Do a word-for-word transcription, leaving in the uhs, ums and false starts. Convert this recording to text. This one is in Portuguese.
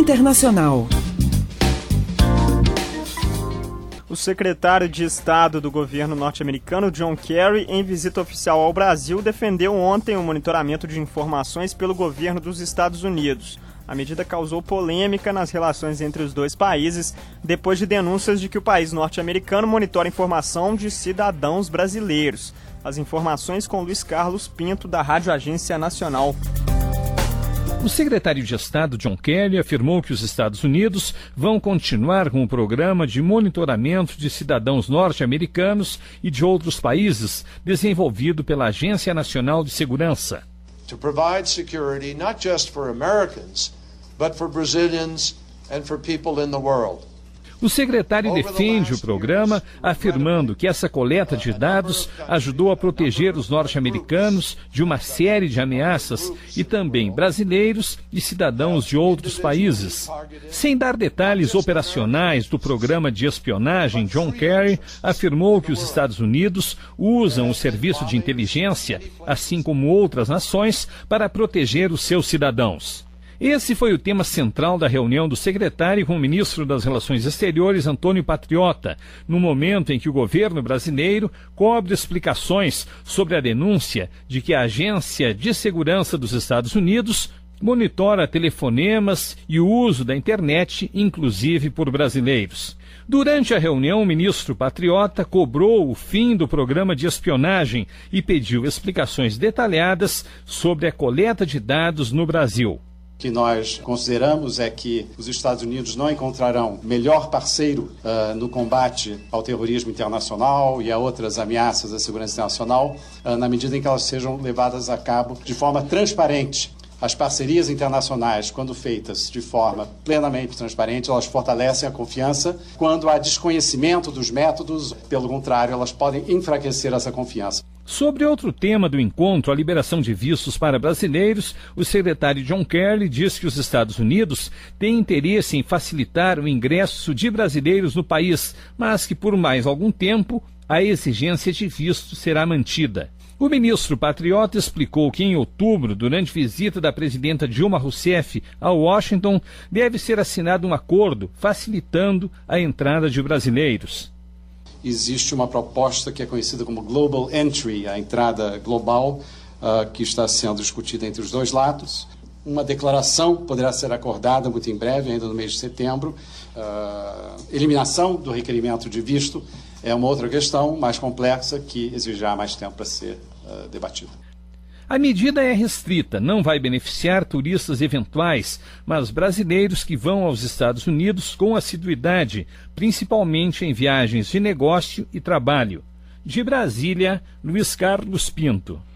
Internacional. O secretário de Estado do governo norte-americano, John Kerry, em visita oficial ao Brasil, defendeu ontem o monitoramento de informações pelo governo dos Estados Unidos. A medida causou polêmica nas relações entre os dois países, depois de denúncias de que o país norte-americano monitora informação de cidadãos brasileiros. As informações com Luiz Carlos Pinto, da Rádio Agência Nacional. O secretário de Estado, John Kerry, afirmou que os Estados Unidos vão continuar com o programa de monitoramento de cidadãos norte-americanos e de outros países, desenvolvido pela Agência Nacional de Segurança. To provide security not just for Americans, but for Brazilians and for people in the world. O secretário defende o programa, afirmando que essa coleta de dados ajudou a proteger os norte-americanos de uma série de ameaças e também brasileiros e cidadãos de outros países. Sem dar detalhes operacionais do programa de espionagem, John Kerry afirmou que os Estados Unidos usam o serviço de inteligência, assim como outras nações, para proteger os seus cidadãos. Esse foi o tema central da reunião do secretário com o ministro das Relações Exteriores, Antônio Patriota, no momento em que o governo brasileiro cobre explicações sobre a denúncia de que a Agência de Segurança dos Estados Unidos monitora telefonemas e o uso da internet, inclusive por brasileiros. Durante a reunião, o ministro Patriota cobrou o fim do programa de espionagem e pediu explicações detalhadas sobre a coleta de dados no Brasil. O que nós consideramos é que os Estados Unidos não encontrarão melhor parceiro uh, no combate ao terrorismo internacional e a outras ameaças à segurança internacional, uh, na medida em que elas sejam levadas a cabo de forma transparente. As parcerias internacionais, quando feitas de forma plenamente transparente, elas fortalecem a confiança. Quando há desconhecimento dos métodos, pelo contrário, elas podem enfraquecer essa confiança. Sobre outro tema do encontro, a liberação de vistos para brasileiros, o secretário John Kerry diz que os Estados Unidos têm interesse em facilitar o ingresso de brasileiros no país, mas que por mais algum tempo a exigência de visto será mantida. O ministro Patriota explicou que em outubro, durante visita da presidenta Dilma Rousseff a Washington, deve ser assinado um acordo facilitando a entrada de brasileiros. Existe uma proposta que é conhecida como Global Entry, a entrada global, uh, que está sendo discutida entre os dois lados. Uma declaração poderá ser acordada muito em breve, ainda no mês de setembro. Uh, eliminação do requerimento de visto é uma outra questão mais complexa que exigirá mais tempo para ser uh, debatida. A medida é restrita, não vai beneficiar turistas eventuais, mas brasileiros que vão aos Estados Unidos com assiduidade, principalmente em viagens de negócio e trabalho. De Brasília, Luiz Carlos Pinto.